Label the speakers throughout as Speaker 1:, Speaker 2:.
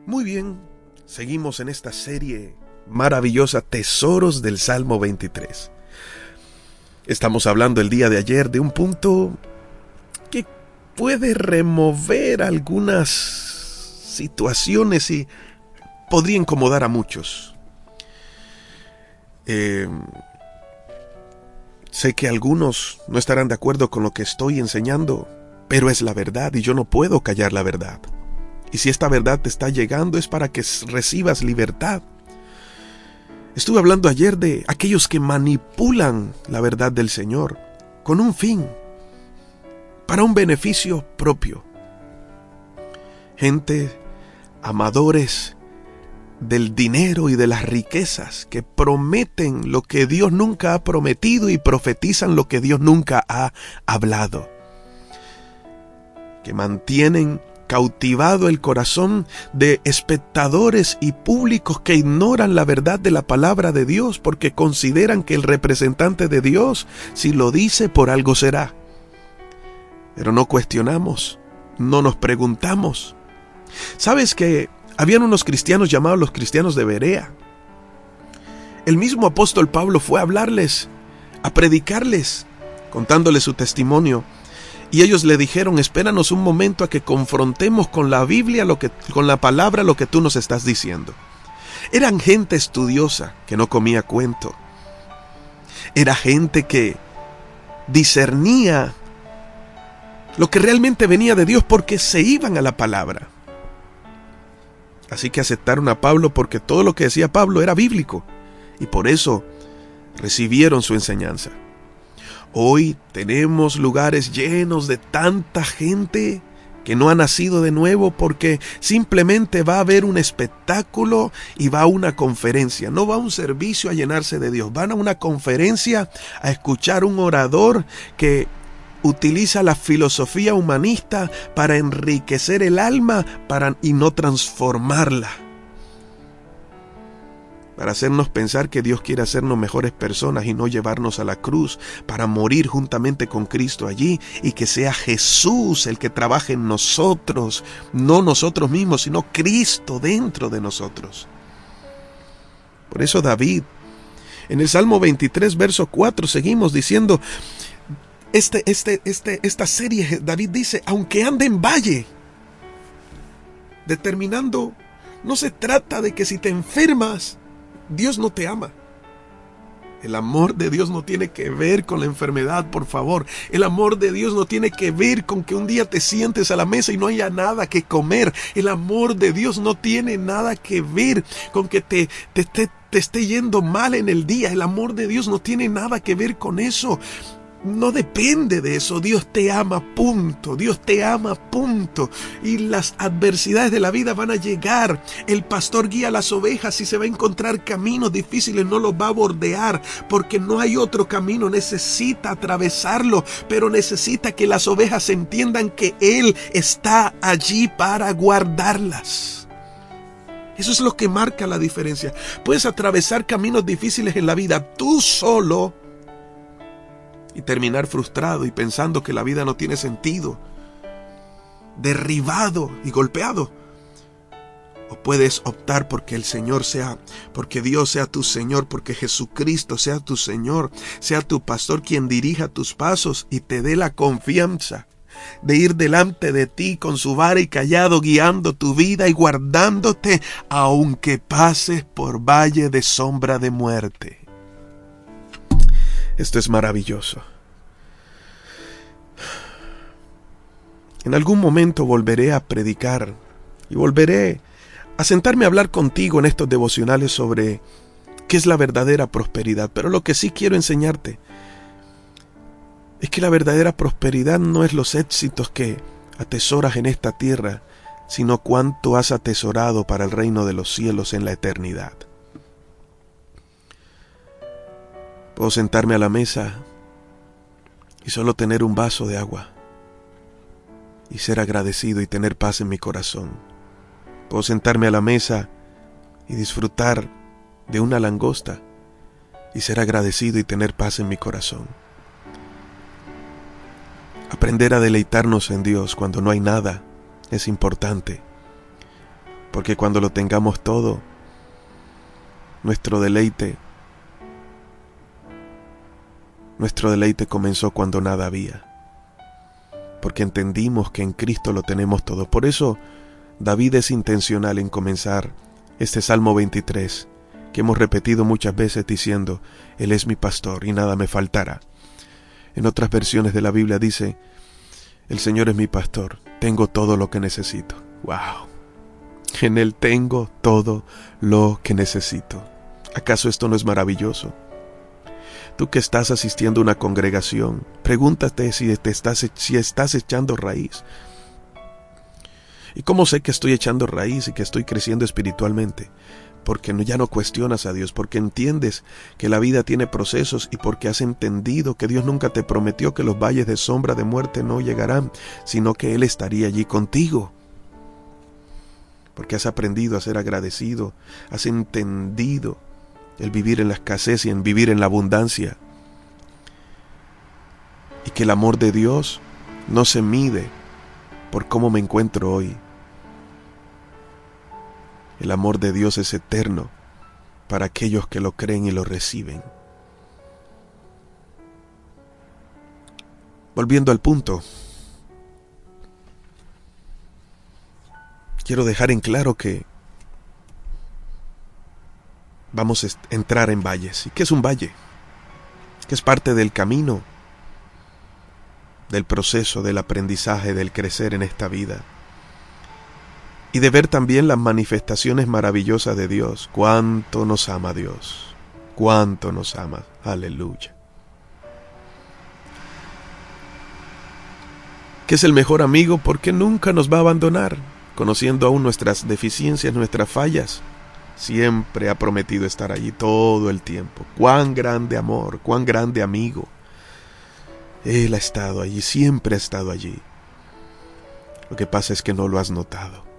Speaker 1: Muy bien, seguimos en esta serie maravillosa, Tesoros del Salmo 23. Estamos hablando el día de ayer de un punto que puede remover algunas situaciones y podría incomodar a muchos. Sé que algunos no estarán de acuerdo con lo que estoy enseñando, pero es la verdad y yo no puedo callar la verdad. Y si esta verdad te está llegando es para que recibas libertad. Estuve hablando ayer de aquellos que manipulan la verdad del Señor con un fin, para un beneficio propio. Gente, amadores del dinero y de las riquezas, que prometen lo que Dios nunca ha prometido y profetizan lo que Dios nunca ha hablado. Que mantienen cautivado el corazón de espectadores y públicos que ignoran la verdad de la palabra de Dios porque consideran que el representante de Dios, si lo dice, por algo será. Pero no cuestionamos, no nos preguntamos. ¿Sabes que habían unos cristianos llamados los cristianos de Berea? El mismo apóstol Pablo fue a hablarles, a predicarles, contándoles su testimonio. Y ellos le dijeron, espéranos un momento a que confrontemos con la Biblia, con la palabra, lo que tú nos estás diciendo. Eran gente estudiosa que no comía cuento. Era gente que discernía lo que realmente venía de Dios porque se iban a la palabra. Así que aceptaron a Pablo porque todo lo que decía Pablo era bíblico. Y por eso recibieron su enseñanza. Hoy tenemos lugares llenos de tanta gente que no ha nacido de nuevo porque simplemente va a ver un espectáculo y va a una conferencia. No va a un servicio a llenarse de Dios. Van a una conferencia a escuchar un orador que utiliza la filosofía humanista para enriquecer el alma y no transformarla. Para hacernos pensar que Dios quiere hacernos mejores personas y no llevarnos a la cruz para morir juntamente con Cristo allí y que sea Jesús el que trabaje en nosotros, no nosotros mismos, sino Cristo dentro de nosotros. Por eso David, en el Salmo 23, verso 4, seguimos diciendo, esta serie, David dice, aunque ande en valle, determinando, no se trata de que si te enfermas, Dios no te ama. El amor de Dios no tiene que ver con la enfermedad, por favor. El amor de Dios no tiene que ver con que un día te sientes a la mesa y no haya nada que comer. El amor de Dios no tiene nada que ver con que te esté yendo mal en el día. El amor de Dios no tiene nada que ver con eso. No depende de eso. Dios te ama, punto. Dios te ama, punto. Y las adversidades de la vida van a llegar. El pastor guía a las ovejas y se va a encontrar caminos difíciles, no los va a bordear porque no hay otro camino. Necesita atravesarlo, pero necesita que las ovejas entiendan que Él está allí para guardarlas. Eso es lo que marca la diferencia. Puedes atravesar caminos difíciles en la vida tú solo y terminar frustrado y pensando que la vida no tiene sentido, derribado y golpeado. O puedes optar porque porque Dios sea tu Señor, porque Jesucristo sea tu Señor, sea tu pastor quien dirija tus pasos y te dé la confianza de ir delante de ti con su vara y cayado, guiando tu vida y guardándote, aunque pases por valle de sombra de muerte. Esto es maravilloso. En algún momento volveré a predicar y volveré a sentarme a hablar contigo en estos devocionales sobre qué es la verdadera prosperidad. Pero lo que sí quiero enseñarte es que la verdadera prosperidad no es los éxitos que atesoras en esta tierra, sino cuánto has atesorado para el reino de los cielos en la eternidad. Puedo sentarme a la mesa y solo tener un vaso de agua y ser agradecido y tener paz en mi corazón. Puedo sentarme a la mesa y disfrutar de una langosta y ser agradecido y tener paz en mi corazón. Aprender a deleitarnos en Dios cuando no hay nada es importante, Porque cuando lo tengamos todo, nuestro deleite comenzó cuando nada había. Porque entendimos que en Cristo lo tenemos todo. Por eso David es intencional en comenzar este Salmo 23, que hemos repetido muchas veces diciendo, Él es mi pastor y nada me faltará. En otras versiones de la Biblia dice, el Señor es mi pastor, tengo todo lo que necesito. ¡Wow! En Él tengo todo lo que necesito. ¿Acaso esto no es maravilloso? Tú que estás asistiendo a una congregación, pregúntate si estás echando raíz. ¿Y cómo sé que estoy echando raíz y que estoy creciendo espiritualmente? Porque ya no cuestionas a Dios, porque entiendes que la vida tiene procesos y porque has entendido que Dios nunca te prometió que los valles de sombra de muerte no llegarán, sino que Él estaría allí contigo. Porque has aprendido a ser agradecido, has entendido el vivir en la escasez y en vivir en la abundancia. Y que el amor de Dios no se mide por cómo me encuentro hoy. El amor de Dios es eterno para aquellos que lo creen y lo reciben. Volviendo al punto, quiero dejar en claro que vamos a entrar en valles. ¿Y qué es un valle? Que es parte del camino, del proceso, del aprendizaje, del crecer en esta vida. Y de ver también las manifestaciones maravillosas de Dios. Cuánto nos ama Dios. Cuánto nos ama. Aleluya. Que es el mejor amigo porque nunca nos va a abandonar. Conociendo aún nuestras deficiencias, nuestras fallas. Siempre ha prometido estar allí todo el tiempo. Cuán grande amor, cuán grande amigo. Él ha estado allí, siempre ha estado allí. Lo que pasa es que no lo has notado.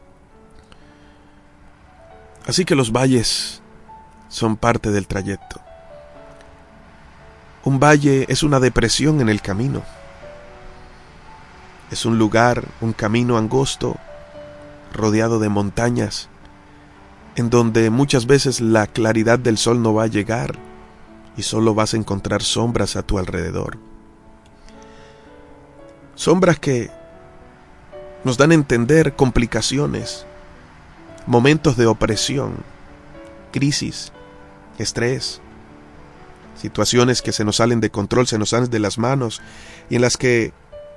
Speaker 1: Así que los valles son parte del trayecto. Un valle es una depresión en el camino. Es un lugar, un camino angosto, rodeado de montañas, en donde muchas veces la claridad del sol no va a llegar y solo vas a encontrar sombras a tu alrededor. Sombras que nos dan a entender complicaciones, momentos de opresión, crisis, estrés, situaciones que se nos salen de control, se nos salen de las manos y las que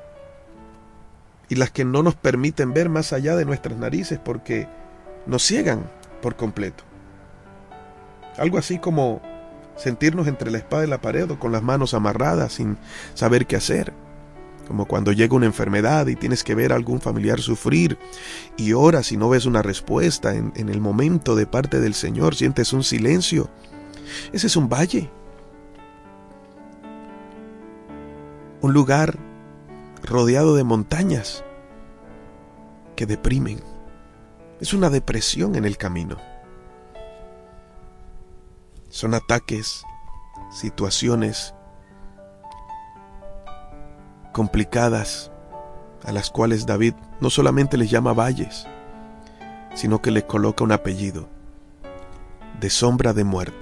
Speaker 1: no nos permiten ver más allá de nuestras narices porque nos ciegan por completo. Algo así como sentirnos entre la espada y la pared o con las manos amarradas sin saber qué hacer. Como cuando llega una enfermedad y tienes que ver a algún familiar sufrir y oras y no ves una respuesta en el momento de parte del Señor, sientes un silencio. Ese es un valle. Un lugar rodeado de montañas que deprimen. Es una depresión en el camino. Son ataques, situaciones complicadas a las cuales David no solamente les llama valles, sino que les coloca un apellido de sombra de muerte.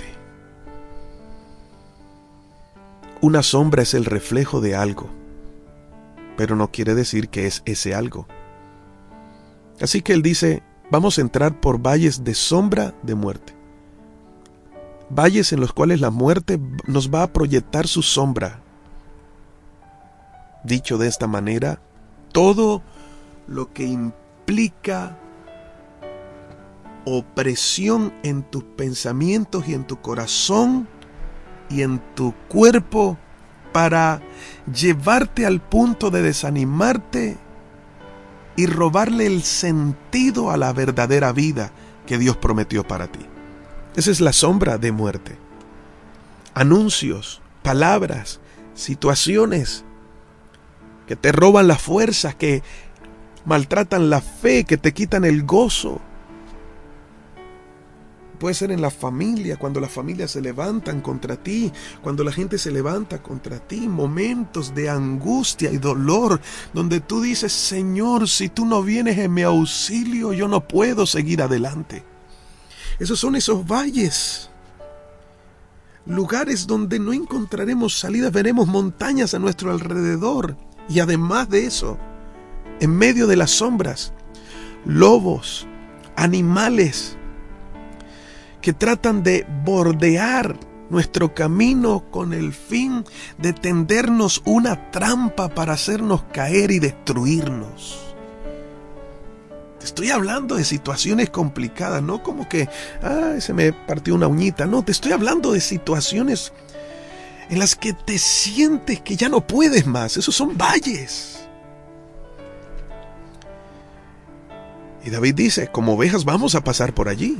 Speaker 1: Una sombra es el reflejo de algo, pero no quiere decir que es ese algo. Así que él dice, vamos a entrar por valles de sombra de muerte. Valles en los cuales la muerte nos va a proyectar su sombra. Dicho de esta manera, todo lo que implica opresión en tus pensamientos y en tu corazón y en tu cuerpo para llevarte al punto de desanimarte y robarle el sentido a la verdadera vida que Dios prometió para ti. Esa es la sombra de muerte. Anuncios, palabras, situaciones que te roban la fuerza, que maltratan la fe, que te quitan el gozo. Puede ser en la familia, cuando las familias se levantan contra ti, cuando la gente se levanta contra ti, momentos de angustia y dolor, donde tú dices, Señor, si tú no vienes en mi auxilio, yo no puedo seguir adelante. Esos son esos valles, lugares donde no encontraremos salida, veremos montañas a nuestro alrededor, y además de eso, en medio de las sombras, lobos, animales, que tratan de bordear nuestro camino con el fin de tendernos una trampa para hacernos caer y destruirnos. Te estoy hablando de situaciones complicadas, no como que, se me partió una uñita. No, te estoy hablando de situaciones en las que te sientes que ya no puedes más. Esos son valles. Y David dice, como ovejas vamos a pasar por allí.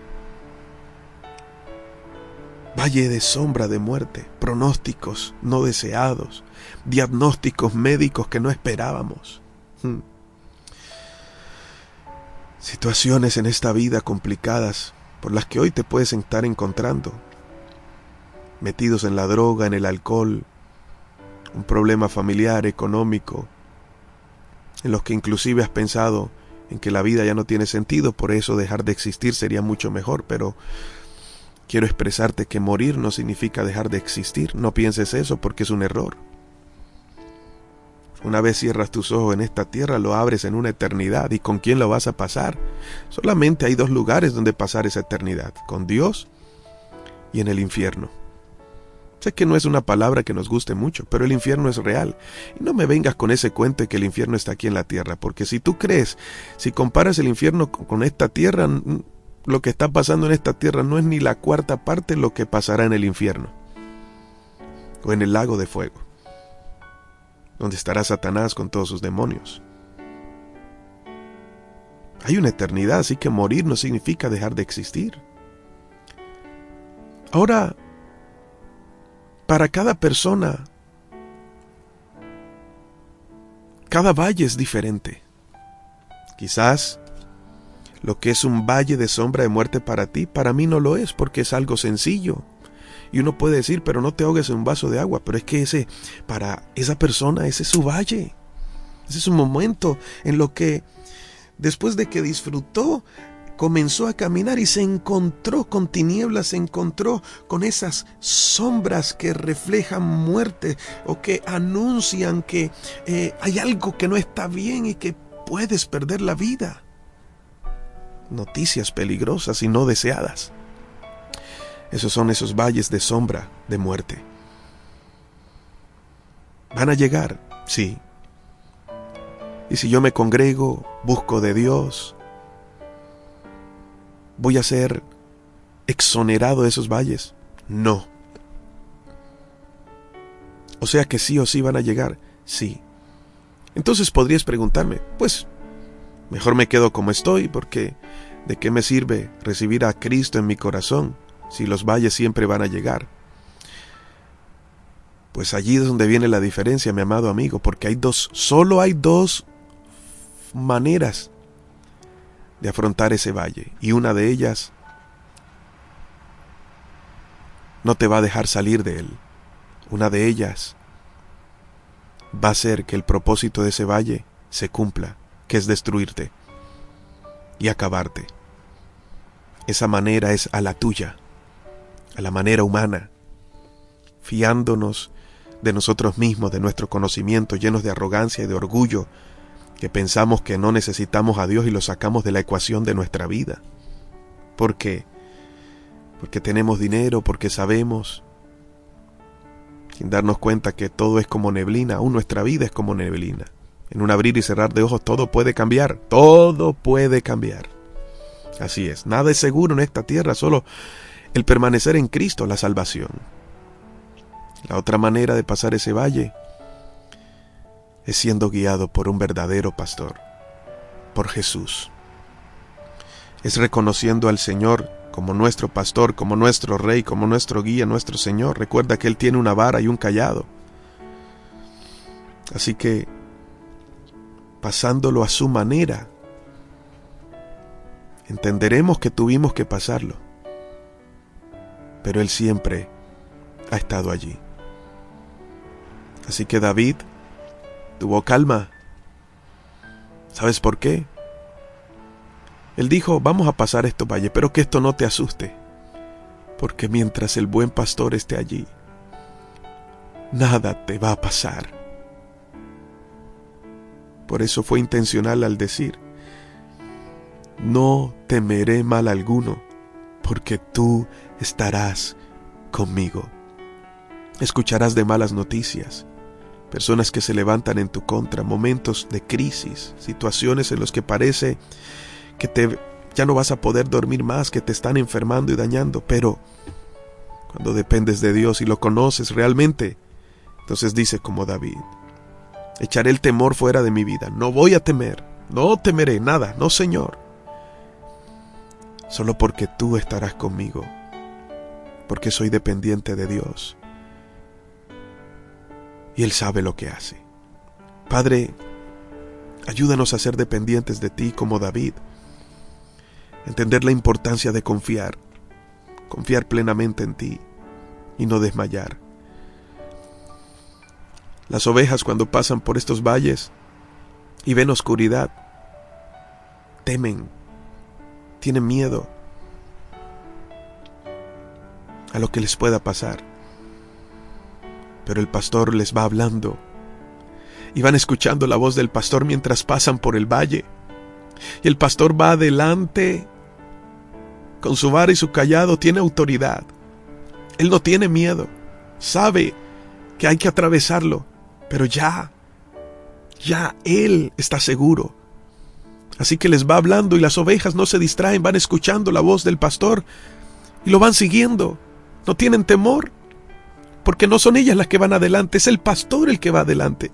Speaker 1: Valle de sombra de muerte, pronósticos no deseados, diagnósticos médicos que no esperábamos. Situaciones en esta vida complicadas por las que hoy te puedes estar encontrando, metidos en la droga, en el alcohol, un problema familiar, económico, en los que inclusive has pensado en que la vida ya no tiene sentido, por eso dejar de existir sería mucho mejor, pero quiero expresarte que morir no significa dejar de existir. No pienses eso porque es un error. Una vez cierras tus ojos en esta tierra, lo abres en una eternidad. ¿Y con quién lo vas a pasar? Solamente hay dos lugares donde pasar esa eternidad, con Dios y en el infierno. Sé que no es una palabra que nos guste mucho, pero el infierno es real. Y no me vengas con ese cuento de que el infierno está aquí en la tierra, porque si tú crees, si comparas el infierno con esta tierra, lo que está pasando en esta tierra no es ni la cuarta parte de lo que pasará en el infierno o en el lago de fuego, donde estará Satanás con todos sus demonios. Hay una eternidad, así que morir no significa dejar de existir. Ahora, para cada persona, cada valle es diferente. Quizás lo que es un valle de sombra de muerte para ti, para mí no lo es, porque es algo sencillo. Y uno puede decir, pero no te ahogues en un vaso de agua. Pero es que para esa persona, ese es su valle. Ese es un momento en lo que, después de que disfrutó, comenzó a caminar y se encontró con tinieblas, se encontró con esas sombras que reflejan muerte o que anuncian que hay algo que no está bien y que puedes perder la vida. Noticias peligrosas y no deseadas. Esos son esos valles de sombra de muerte. ¿Van a llegar? Sí. Y si yo me congrego, busco de Dios, ¿voy a ser exonerado de esos valles? No. O sea que sí o sí van a llegar. Sí. Entonces podrías preguntarme, pues, mejor me quedo como estoy, porque ¿de qué me sirve recibir a Cristo en mi corazón si los valles siempre van a llegar? Pues allí es donde viene la diferencia, mi amado amigo, porque solo hay dos maneras de afrontar ese valle, y una de ellas no te va a dejar salir de él. Una de ellas va a hacer que el propósito de ese valle se cumpla, que es destruirte y acabarte. Esa manera es a la tuya, a la manera humana, fiándonos de nosotros mismos, de nuestro conocimiento, llenos de arrogancia y de orgullo, que pensamos que no necesitamos a Dios y lo sacamos de la ecuación de nuestra vida. ¿Por qué? Porque tenemos dinero, porque sabemos, sin darnos cuenta que todo es como neblina, aún nuestra vida es como neblina. En un abrir y cerrar de ojos todo puede cambiar, todo puede cambiar. Así es, nada es seguro en esta tierra, solo el permanecer en Cristo, la salvación. La otra manera de pasar ese valle es siendo guiado por un verdadero pastor, por Jesús. Es reconociendo al Señor como nuestro pastor, como nuestro rey, como nuestro guía, nuestro Señor. Recuerda que Él tiene una vara y un cayado. Así que, pasándolo a su manera, entenderemos que tuvimos que pasarlo. pero Él siempre ha estado allí. Así que David tuvo calma. ¿Sabes por qué? Él dijo, vamos a pasar estos valles, pero que esto no te asuste, porque mientras el buen pastor esté allí, nada te va a pasar. Por eso fue intencional al decir, no temeré mal alguno, porque tú estarás conmigo. Escucharás de malas noticias, personas que se levantan en tu contra, momentos de crisis, situaciones en las que parece que ya no vas a poder dormir más, que te están enfermando y dañando, pero cuando dependes de Dios y lo conoces realmente, entonces dice como David, echaré el temor fuera de mi vida, no voy a temer, no temeré nada, no Señor, solo porque tú estarás conmigo, porque soy dependiente de Dios y Él sabe lo que hace. Padre, ayúdanos a ser dependientes de ti como David, entender la importancia de confiar plenamente en ti y no desmayar. Las ovejas cuando pasan por estos valles y ven oscuridad, temen, tienen miedo a lo que les pueda pasar. Pero el pastor les va hablando y van escuchando la voz del pastor mientras pasan por el valle. Y el pastor va adelante con su vara y su cayado, tiene autoridad. Él no tiene miedo, sabe que hay que atravesarlo, pero ya Él está seguro. Así que les va hablando y las ovejas no se distraen, van escuchando la voz del pastor y lo van siguiendo. No tienen temor, porque no son ellas las que van adelante, es el pastor el que va adelante.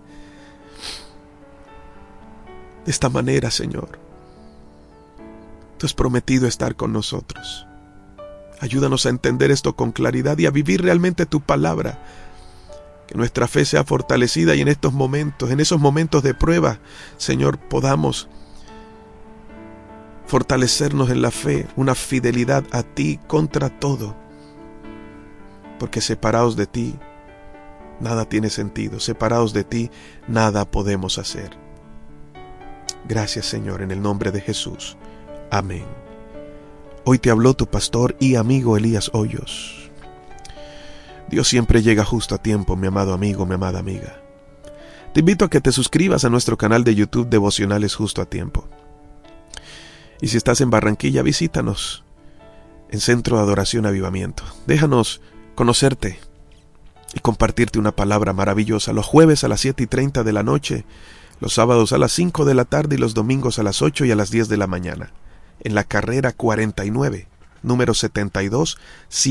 Speaker 1: De esta manera, Señor, Tú has prometido estar con nosotros. Ayúdanos a entender esto con claridad y a vivir realmente tu palabra. Que nuestra fe sea fortalecida y en estos momentos, en esos momentos de prueba, Señor, podamos fortalecernos en la fe, una fidelidad a ti contra todo. Porque separados de ti, nada tiene sentido. Separados de ti, nada podemos hacer. Gracias, Señor, en el nombre de Jesús. Amén. Hoy te habló tu pastor y amigo Elías Hoyos. Dios siempre llega justo a tiempo, mi amado amigo, mi amada amiga. Te invito a que te suscribas a nuestro canal de YouTube Devocionales Justo a Tiempo. Y si estás en Barranquilla, visítanos en Centro de Adoración Avivamiento. Déjanos conocerte y compartirte una palabra maravillosa los jueves a las 7:30 de la noche, los sábados a las 5 de la tarde y los domingos a las 8 y a las 10 de la mañana. En la carrera 49, número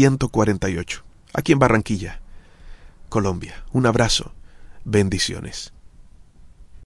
Speaker 1: 72148, aquí en Barranquilla, Colombia. Un abrazo, bendiciones.